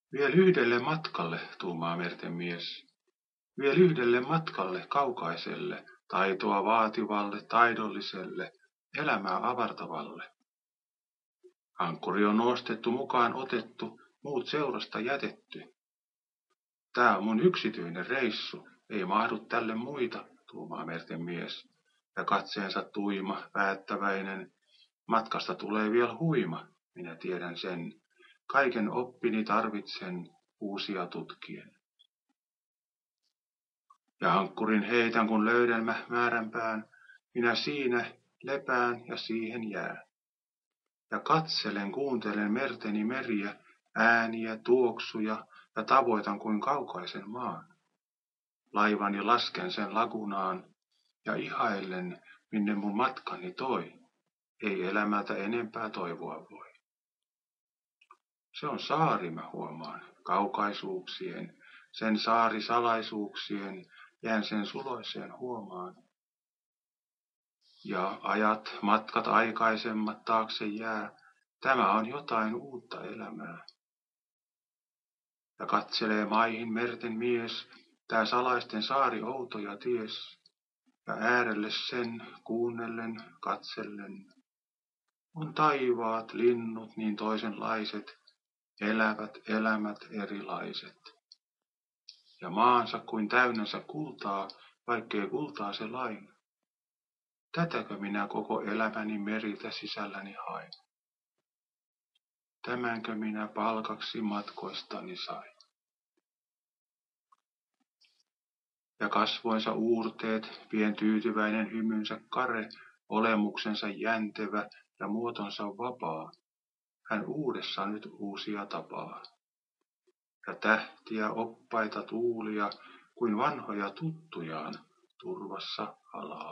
Viel yhdelle matkalle, tuumaa merten mies. Viel yhdelle matkalle kaukaiselle, taitoa vaativalle, taidolliselle, elämää avartavalle. Ankkuri on nostettu, mukaan otettu, muut seurasta jätetty. Tää on mun yksityinen reissu, ei mahdu tälle muita, tuumaa merten mies. Ja katseensa tuima, päättäväinen, matkasta tulee vielä huima, minä tiedän sen. Kaiken oppini tarvitsen uusia tutkien. Ja ankkurin heitän, kun löydän mä määränpään, minä siinä lepään ja siihen jään. Ja katselen, kuuntelen merteni meriä, ääniä, tuoksuja ja tavoitan kuin kaukaisen maan. Laivani lasken sen lagunaan ja ihaillen, minne mun matkani toi. Ei elämältä enempää toivoa voi. Se on saari, mä huomaan, kaukaisuuksien, sen saari salaisuuksien, jään sen suloiseen huomaan. Ja ajat, matkat aikaisemmat taakse jää, tämä on jotain uutta elämää. Ja katselee maihin merten mies, tää salaisten saari outoja ties, ja äärelle sen kuunnellen, katsellen. On taivaat, linnut niin toisenlaiset, elävät elämät erilaiset. Ja maansa kuin täynnänsä kultaa, vaikkei kultaa se lain. Tätäkö minä koko elämäni meriltä sisälläni hain? Tämänkö minä palkaksi matkoistani sain? Ja kasvoinsa uurteet, pien tyytyväinen hymynsä kare, olemuksensa jäntevä ja muotonsa vapaa. Hän uudessa nyt uusia tapaa. Ja tähtiä, oppaita, tuulia, kuin vanhoja tuttujaan turvassa halaa.